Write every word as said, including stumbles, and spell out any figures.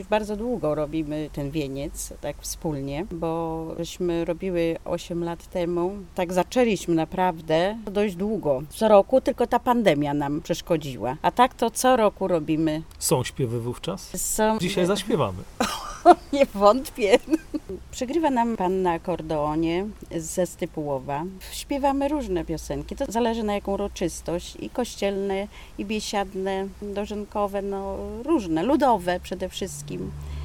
Bardzo długo robimy ten wieniec, tak wspólnie, bo żeśmy robiły osiem lat temu. Tak zaczęliśmy naprawdę dość długo. Co roku, tylko ta pandemia nam przeszkodziła. A tak to co roku robimy. Są śpiewy wówczas? Są... Dzisiaj zaśpiewamy. Nie wątpię. Przygrywa nam pan na akordeonie ze Stypułowa. Śpiewamy różne piosenki. To zależy na jaką uroczystość. I kościelne, i biesiadne, dożynkowe, no różne, ludowe przede wszystkim.